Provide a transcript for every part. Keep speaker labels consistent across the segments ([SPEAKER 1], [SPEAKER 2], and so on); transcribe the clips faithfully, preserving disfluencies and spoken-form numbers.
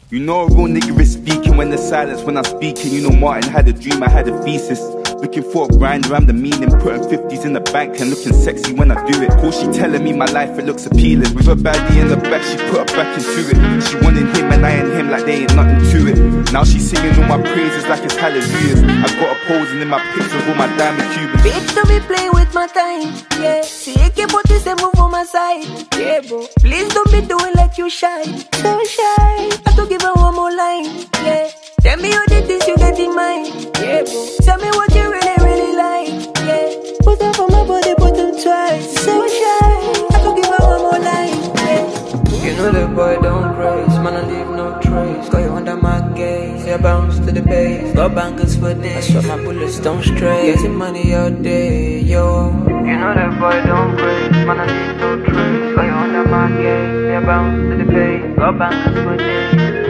[SPEAKER 1] You know a real nigga is speaking when there's silence when I'm speaking. You know Martin had a dream, I had a thesis. Looking for a grinder, I'm the meaning. Putting fifties in the bank and looking sexy when I do it. Cool, she telling me my life, it looks appealing. With a baddie in the back, she put her back into it. She wanted him and I and him like they ain't nothing to it. Now she's singing all my praises like it's hallelujahs. I got her posing in my pics with all my diamond Cubans.
[SPEAKER 2] Bitch, don't be playing with my time, yeah. See, I can't put this and move on my side, yeah, bro. Please don't be doing like you shy, so shy. I have to give her one more line, yeah. Tell me all the things you get in mind, yeah, bro. Tell me what you really, really like, yeah. Put them on my body, put them twice, so shy. I have to give her one more line, yeah.
[SPEAKER 3] You know the boy don't grace, man, I leave no trace. Got you under my gaze, yeah, bounce to the base. Got bankers for this, I swear my bullets don't stray. Getting money all day, yo. You know the boy don't grace, man, I leave no trace. Got you under my gaze, yeah, bounce to the base. Got bankers for this.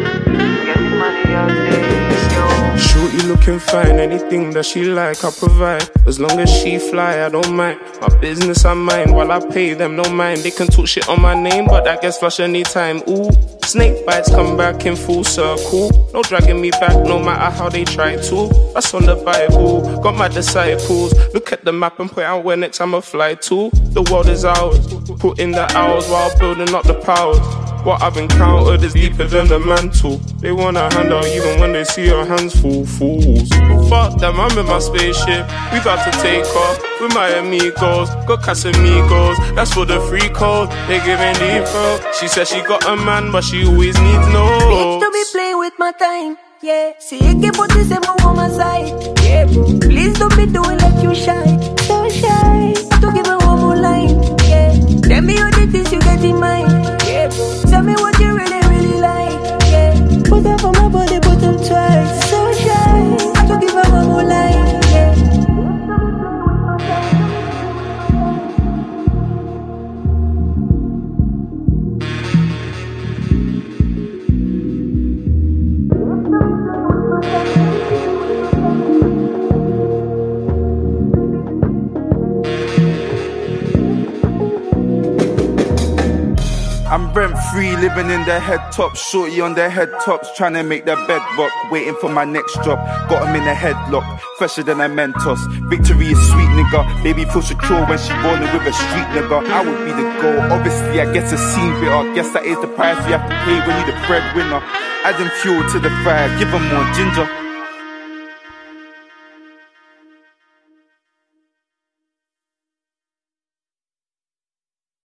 [SPEAKER 4] Shorty looking fine, anything that she like I provide. As long as she fly, I don't mind. My business I mind, while I pay them no mind. They can talk shit on my name, but that gets flush anytime. Ooh, snake bites come back in full circle. No dragging me back, no matter how they try to. That's on the Bible, got my disciples. Look at the map and point out where next I'ma fly to. The world is ours, put in the hours while building up the powers. What I've encountered is deeper than the mantle. They wanna hand out even when they see your hands full. Fools. Fuck them, I'm in my spaceship. We about to take off with my amigos. Got Casamigos, that's for the free code. They giving deep throat. She said she got a man, but she always needs no.
[SPEAKER 2] Bitch, don't be playing with my time, yeah. See, I can't put this and move on my side, yeah, bro. Please don't be doing like you shy, so shy. I have to give her one more line, yeah. Tell me all the things you get in mind, yeah, bro. Tell me what you really, really like, yeah. Put them on my body, put them twice, so shy. I have to give her one more line, yeah.
[SPEAKER 1] I'm rent free, living in the head top. Shorty on their head tops, trying to make their bed rock. Waiting for my next drop, got him in a headlock. Fresher than a Mentos. Victory is sweet, nigga. Baby feels secure when she rolling with a street nigga. I would be the goal, obviously I guess a scene bitter. Guess that is the price you have to pay when you the breadwinner. Adding fuel to the fire, give them more ginger.